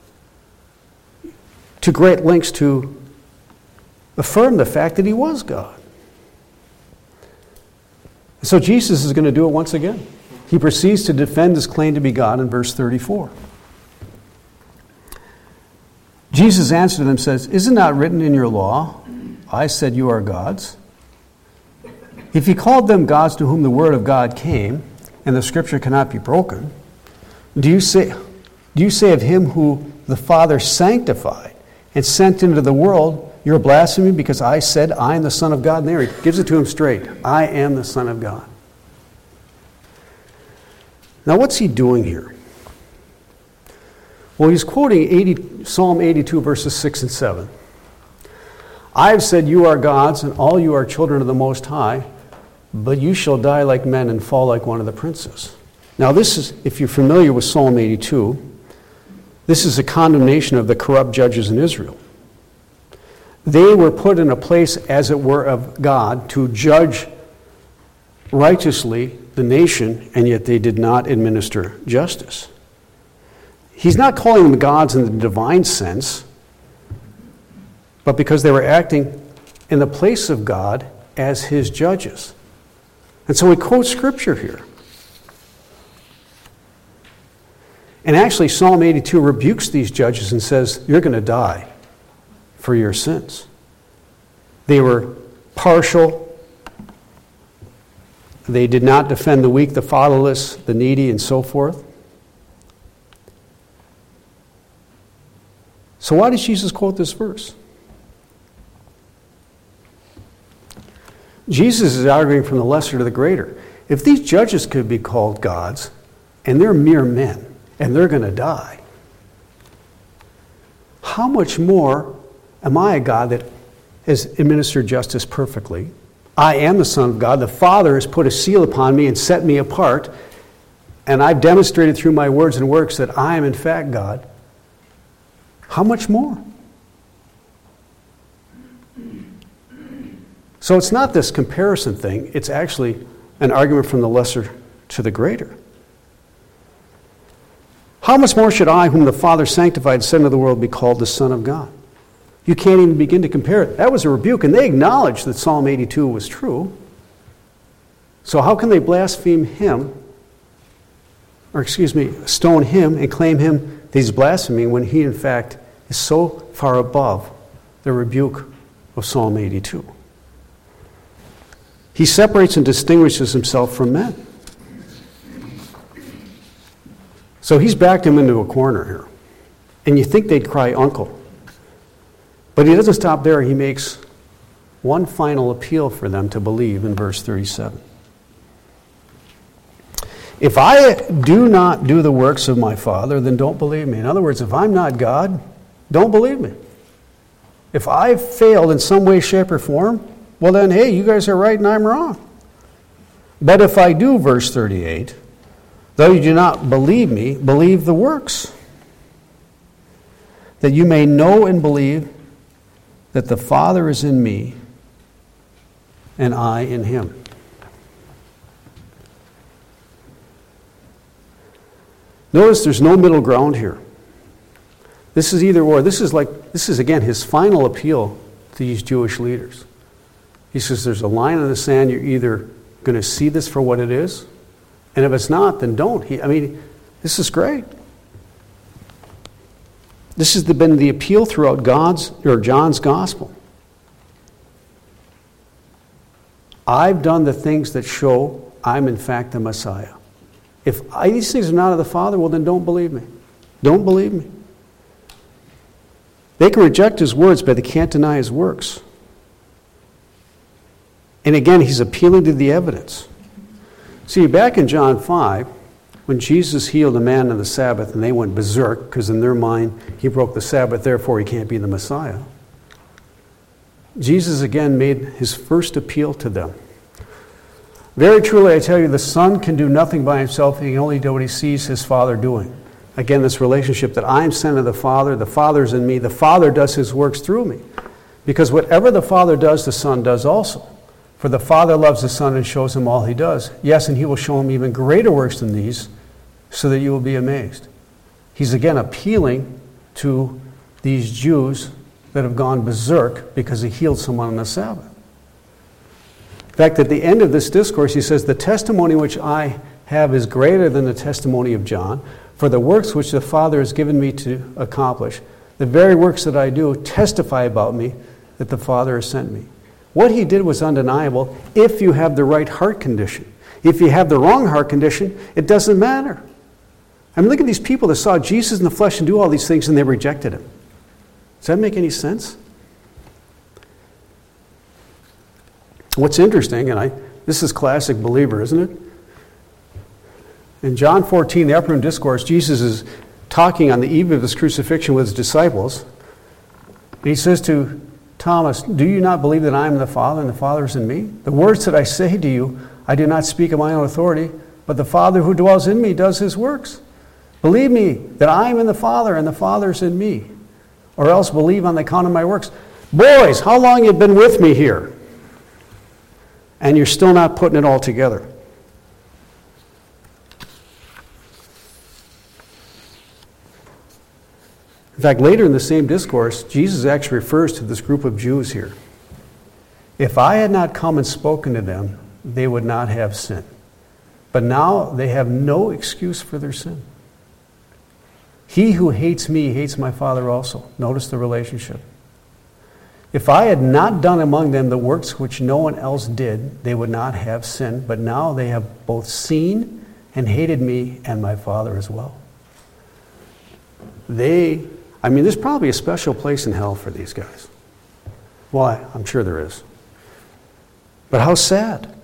to great lengths to affirm the fact that he was God. So Jesus is going to do it once again. He proceeds to defend his claim to be God in verse thirty-four. Jesus answered them and says, is it not written in your law, I said you are gods? If he called them gods to whom the word of God came, and the scripture cannot be broken, do you say, do you say of him who the Father sanctified and sent into the world, you're blaspheming because I said I am the Son of God? And there he gives it to him straight. I am the Son of God. Now what's he doing here? Well, he's quoting eighty, Psalm eighty-two, verses six and seven. I have said you are gods, and all you are children of the Most High, but you shall die like men and fall like one of the princes. Now this is, if you're familiar with Psalm eighty-two, this is a condemnation of the corrupt judges in Israel. They were put in a place, as it were, of God to judge righteously the nation, and yet they did not administer justice. He's not calling them gods in the divine sense, but because they were acting in the place of God as his judges. And so he quotes scripture here. And actually, Psalm eighty-two rebukes these judges and says, you're going to die for your sins. They were partial. They did not defend the weak, the fatherless, the needy, and so forth. So why does Jesus quote this verse? Jesus is arguing from the lesser to the greater. If these judges could be called gods, and they're mere men, and they're going to die, how much more am I a God that has administered justice perfectly? I am the Son of God. The Father has put a seal upon me and set me apart, and I've demonstrated through my words and works that I am in fact God. How much more? So it's not this comparison thing. It's actually an argument from the lesser to the greater. How much more should I, whom the Father sanctified and sent into the world, be called the Son of God? You can't even begin to compare it. That was a rebuke, and they acknowledged that Psalm eighty-two was true. So how can they blaspheme him, or excuse me, stone him and claim him that he's blaspheming when he in fact is so far above the rebuke of Psalm eighty-two? He separates and distinguishes himself from men. So he's backed him into a corner here. And you think they'd cry uncle. But he doesn't stop there. He makes one final appeal for them to believe in verse thirty-seven. If I do not do the works of my Father, then don't believe me. In other words, if I'm not God, don't believe me. If I've failed in some way, shape, or form, well then, hey, you guys are right and I'm wrong. But if I do, verse thirty-eight, though you do not believe me, believe the works, that you may know and believe that the Father is in me and I in him. Notice there's no middle ground here. This is either or. This is like, this is again his final appeal to these Jewish leaders. He says there's a line in the sand. You're either going to see this for what it is, and if it's not, then don't. He, I mean, this is great. This has been the appeal throughout God's or John's gospel. I've done the things that show I'm in fact the Messiah. If I, these things are not of the Father, well then don't believe me. Don't believe me. They can reject his words, but they can't deny his works. And again, he's appealing to the evidence. See, back in John five, when Jesus healed a man on the Sabbath and they went berserk, because in their mind, he broke the Sabbath, therefore he can't be the Messiah. Jesus again made his first appeal to them. Very truly, I tell you, the Son can do nothing by himself. He can only do what he sees his Father doing. Again, this relationship that I'm sent of the Father, the Father's in me, the Father does his works through me. Because whatever the Father does, the Son does also. For the Father loves the Son and shows him all he does. Yes, and he will show him even greater works than these, so that you will be amazed. He's again appealing to these Jews that have gone berserk because he healed someone on the Sabbath. In fact, at the end of this discourse, he says, the testimony which I have is greater than the testimony of John, for the works which the Father has given me to accomplish, the very works that I do, testify about me that the Father has sent me. What he did was undeniable if you have the right heart condition. If you have the wrong heart condition, it doesn't matter. I mean, look at these people that saw Jesus in the flesh and do all these things and they rejected him. Does that make any sense? What's interesting, and I this is classic believer, isn't it? In John fourteen, the Upper Room Discourse, Jesus is talking on the eve of his crucifixion with his disciples. And he says to Thomas, do you not believe that I am the Father and the Father is in me? The words that I say to you, I do not speak of my own authority, but the Father who dwells in me does his works. Believe me that I am in the Father and the Father is in me, or else believe on the account of my works. Boys, how long have you been with me here? And you're still not putting it all together. In fact, later in the same discourse, Jesus actually refers to this group of Jews here. If I had not come and spoken to them, they would not have sin. But now they have no excuse for their sin. He who hates me hates my Father also. Notice the relationship. If I had not done among them the works which no one else did, they would not have sinned. But now they have both seen and hated me and my Father as well. They, I mean, there's probably a special place in hell for these guys. Well, I, I'm sure there is. But how sad.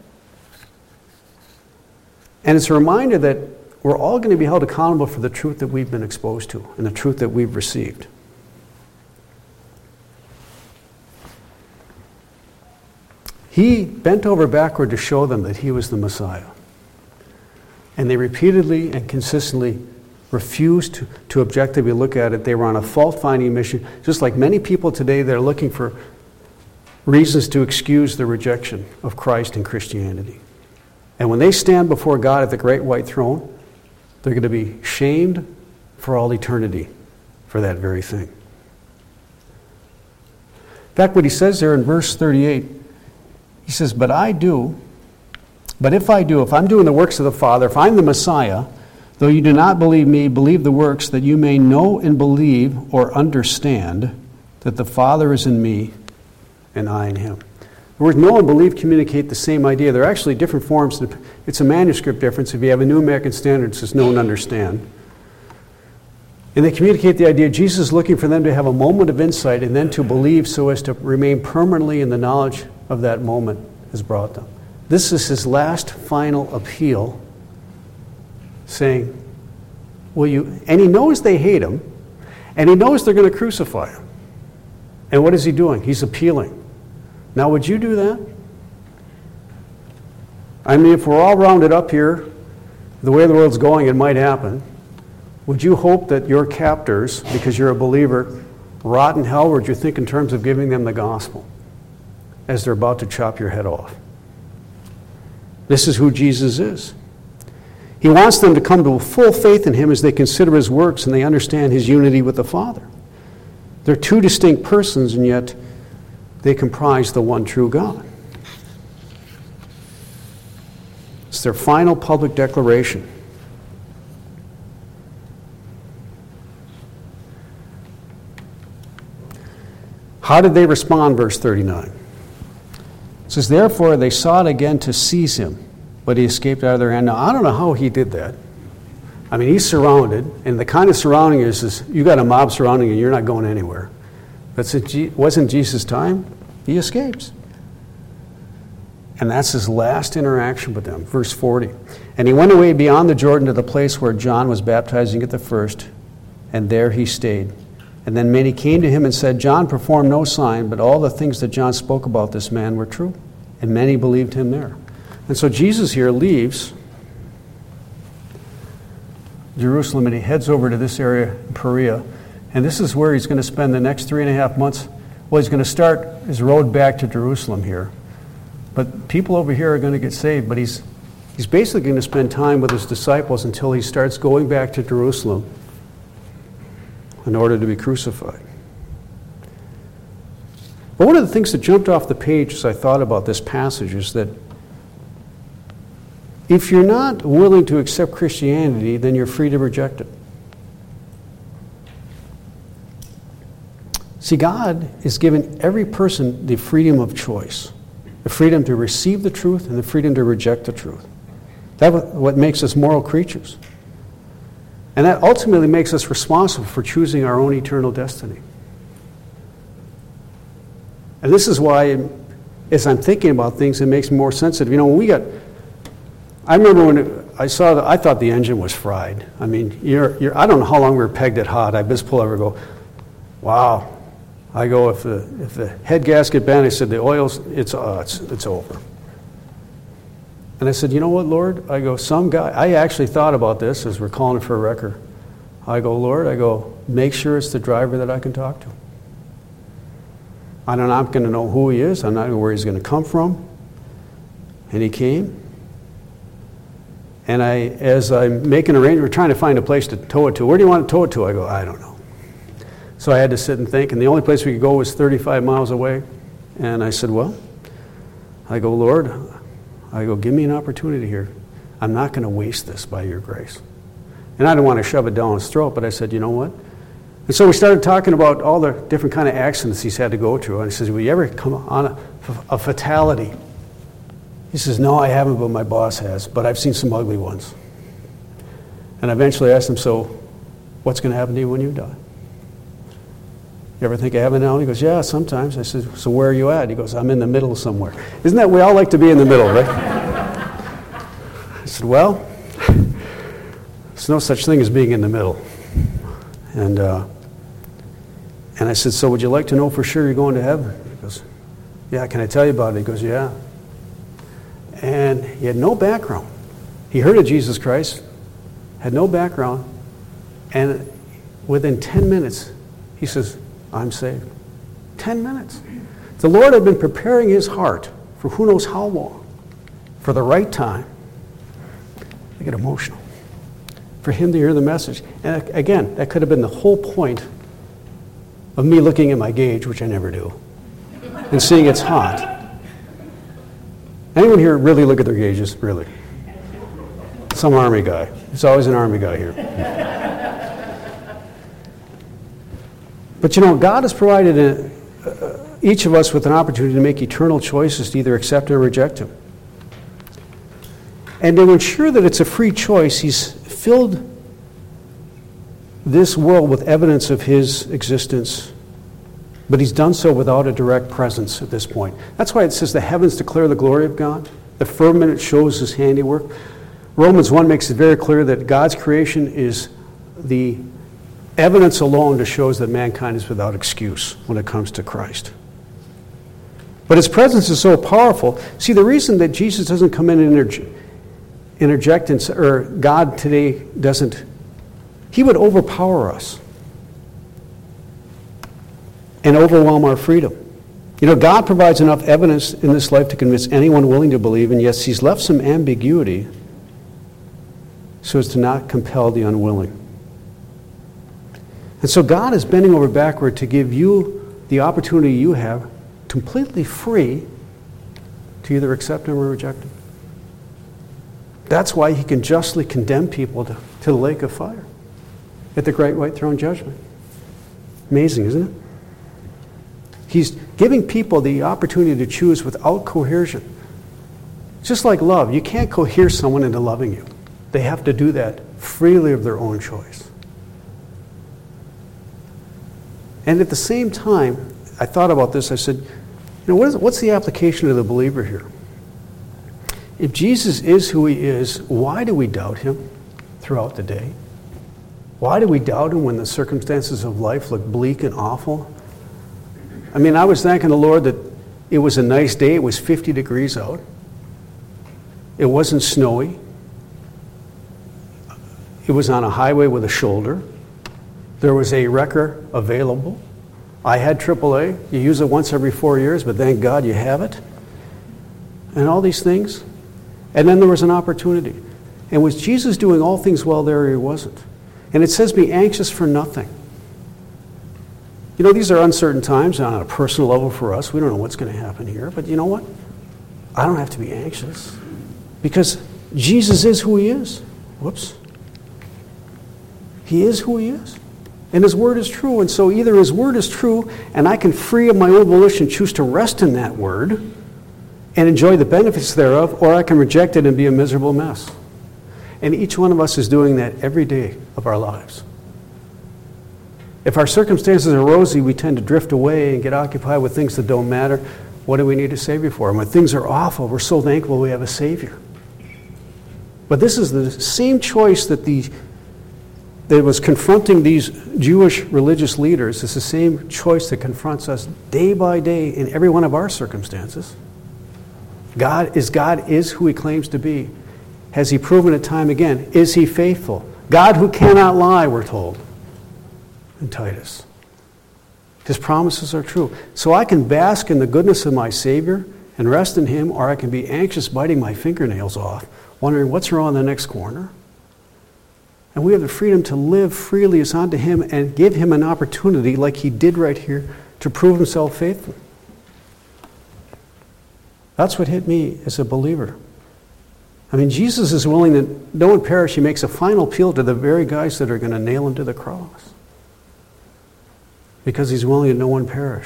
And it's a reminder that we're all going to be held accountable for the truth that we've been exposed to and the truth that we've received. He bent over backward to show them that he was the Messiah. And they repeatedly and consistently refused to, to objectively look at it. They were on a fault-finding mission, just like many people today that are looking for reasons to excuse the rejection of Christ and Christianity. And when they stand before God at the great white throne, they're going to be shamed for all eternity for that very thing. In fact, what he says there in verse thirty-eight, he says, but I do But if I do, if I'm doing the works of the Father, if I'm the Messiah, though you do not believe me, believe the works, that you may know and believe or understand that the Father is in me and I in him. The words know and believe communicate the same idea. They're actually different forms. It's a manuscript difference. If you have a New American Standard, it says know and understand. And they communicate the idea Jesus is looking for them to have a moment of insight and then to believe so as to remain permanently in the knowledge of that moment has brought them. This is his last final appeal, saying, will you, and he knows they hate him, and he knows they're going to crucify him. And what is he doing? He's appealing. Now, would you do that? I mean, if we're all rounded up here, the way the world's going, it might happen. Would you hope that your captors, because you're a believer, rot in hell, or would you think in terms of giving them the gospel as they're about to chop your head off? This is who Jesus is. He wants them to come to a full faith in him as they consider his works and they understand his unity with the Father. They're two distinct persons, and yet they comprise the one true God. It's their final public declaration. How did they respond, verse thirty-nine? It says, therefore they sought again to seize him, but he escaped out of their hand. Now, I don't know how he did that. I mean, he's surrounded, and the kind of surrounding is, is you got a mob surrounding you, you're not going anywhere. But it wasn't Jesus' time, he escapes. And that's his last interaction with them. Verse forty. And he went away beyond the Jordan to the place where John was baptizing at the first, and there he stayed. And then many came to him and said, John performed no sign, but all the things that John spoke about this man were true. And many believed him there. And so Jesus here leaves Jerusalem and he heads over to this area, Perea. And this is where he's going to spend the next three and a half months. Well, he's going to start his road back to Jerusalem here. But people over here are going to get saved. But he's, he's basically going to spend time with his disciples until he starts going back to Jerusalem in order to be crucified. But one of the things that jumped off the page as I thought about this passage is that if you're not willing to accept Christianity, then you're free to reject it. See, God has given every person the freedom of choice, the freedom to receive the truth and the freedom to reject the truth. That's what makes us moral creatures. And that ultimately makes us responsible for choosing our own eternal destiny. And this is why, as I'm thinking about things, it makes me more sensitive. You know, when we got... I remember when it, I saw the, I thought the engine was fried. I mean, you're, you're, I don't know how long we were pegged at hot. I just pull over and go, wow. I go, if the if the head gasket bent, I said, the oil's, it's, uh, it's, it's over. And I said, you know what, Lord? I go, some guy, I actually thought about this as we're calling it for a wrecker. I go, Lord, I go, make sure it's the driver that I can talk to. I'm not going to know who he is. I'm not going to know where he's going to come from. And he came. And I, as I'm making arrangements, we're trying to find a place to tow it to. Where do you want to tow it to? I go, I don't know. So I had to sit and think, and the only place we could go was thirty-five miles away. And I said, well, I go, Lord, I go, give me an opportunity here. I'm not going to waste this by your grace. And I didn't want to shove it down his throat, but I said, you know what? And so we started talking about all the different kind of accidents he's had to go through. And he says, will you ever come on a, a fatality? He says, no, I haven't, but my boss has. But I've seen some ugly ones. And I eventually asked him, so what's going to happen to you when you die? You ever think of heaven now? He goes, yeah, sometimes. I said, so where are you at? He goes, I'm in the middle somewhere. Isn't that, we all like to be in the middle, right? I said, well, there's no such thing as being in the middle. And uh, and I said, so would you like to know for sure you're going to heaven? He goes, yeah, can I tell you about it? He goes, yeah. And he had no background. He heard of Jesus Christ, had no background, and within ten minutes, he says, I'm saved. Ten minutes. The Lord had been preparing his heart for who knows how long, for the right time. I get emotional. For him to hear the message. And again, that could have been the whole point of me looking at my gauge, which I never do, and seeing it's hot. And Anyone here really look at their gauges? Really? Some Army guy. There's always an Army guy here. But you know, God has provided a, uh, each of us with an opportunity to make eternal choices to either accept or reject Him. And to ensure that it's a free choice, He's filled this world with evidence of His existence. But He's done so without a direct presence at this point. That's why it says the heavens declare the glory of God. The firmament shows His handiwork. Romans one makes it very clear that God's creation is the evidence alone that shows that mankind is without excuse when it comes to Christ. But His presence is so powerful. See, the reason that Jesus doesn't come in and interject, interject and, or God today doesn't, He would overpower us and overwhelm our freedom. You know, God provides enough evidence in this life to convince anyone willing to believe, and yes, He's left some ambiguity so as to not compel the unwilling. And so God is bending over backward to give you the opportunity you have, completely free, to either accept Him or reject Him. That's why He can justly condemn people to, to the lake of fire at the great white throne judgment. Amazing, isn't it? He's giving people the opportunity to choose without coercion. Just like love, you can't coerce someone into loving you. They have to do that freely of their own choice. And at the same time, I thought about this. I said, you know, what is, what's the application of the believer here? If Jesus is who He is, why do we doubt Him throughout the day? Why do we doubt Him when the circumstances of life look bleak and awful? I mean, I was thanking the Lord that it was a nice day. It was fifty degrees out. It wasn't snowy. It was on a highway with a shoulder. There was a wrecker available. I had triple A. You use it once every four years, but thank God you have it. And all these things. And then there was an opportunity. And was Jesus doing all things well there, or He wasn't? And it says, be anxious for nothing. You know, these are uncertain times on a personal level for us. We don't know what's going to happen here. But you know what? I don't have to be anxious. Because Jesus is who He is. Whoops. He is who He is. And His Word is true. And so either His Word is true, and I can free of my own volition choose to rest in that Word and enjoy the benefits thereof, or I can reject it and be a miserable mess. And each one of us is doing that every day of our lives. If our circumstances are rosy, we tend to drift away and get occupied with things that don't matter. What do we need a Savior for? And when things are awful, we're so thankful we have a Savior. But this is the same choice that the that was confronting these Jewish religious leaders. It's the same choice that confronts us day by day in every one of our circumstances. God is God is who He claims to be. Has He proven it time again? Is He faithful? God who cannot lie, we're told in Titus. His promises are true. So I can bask in the goodness of my Savior and rest in Him, or I can be anxious, biting my fingernails off, wondering what's around the next corner. And we have the freedom to live freely as unto Him and give Him an opportunity, like He did right here, to prove Himself faithful. That's what hit me as a believer. I mean, Jesus is willing that no one perish. He makes a final appeal to the very guys that are going to nail Him to the cross. Because He's willing that no one perish.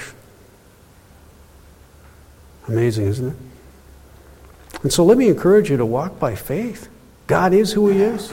Amazing, isn't it? And so let me encourage you to walk by faith. God is who He is.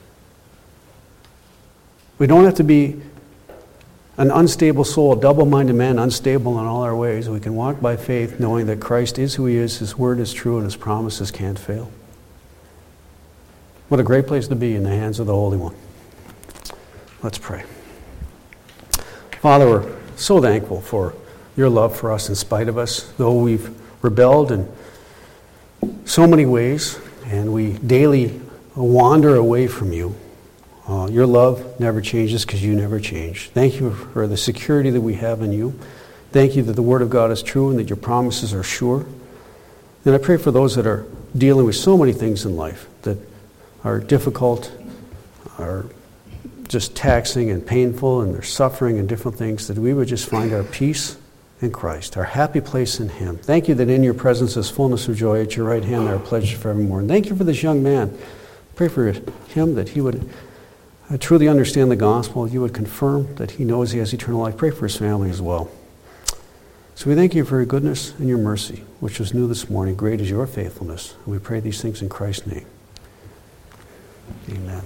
We don't have to be an unstable soul, a double-minded man, unstable in all our ways. We can walk by faith knowing that Christ is who He is, His Word is true, and His promises can't fail. What a great place to be in the hands of the Holy One. Let's pray. Father, we're so thankful for Your love for us in spite of us, though we've rebelled in so many ways, and we daily wander away from You. Uh, your love never changes because You never change. Thank You for the security that we have in You. Thank You that the Word of God is true and that Your promises are sure. And I pray for those that are dealing with so many things in life that are difficult, are just taxing and painful, and they're suffering and different things, that we would just find our peace in Christ, our happy place in him. Thank you that in your presence is fullness of joy. At your right hand there are pledges forevermore. And thank you for this young man. Pray for him that he would uh, truly understand the gospel. You would confirm that he knows he has eternal life. Pray for his family as well. So we thank you for your goodness and your mercy, which was new this morning. Great is your faithfulness. And we pray these things in Christ's name. Amen.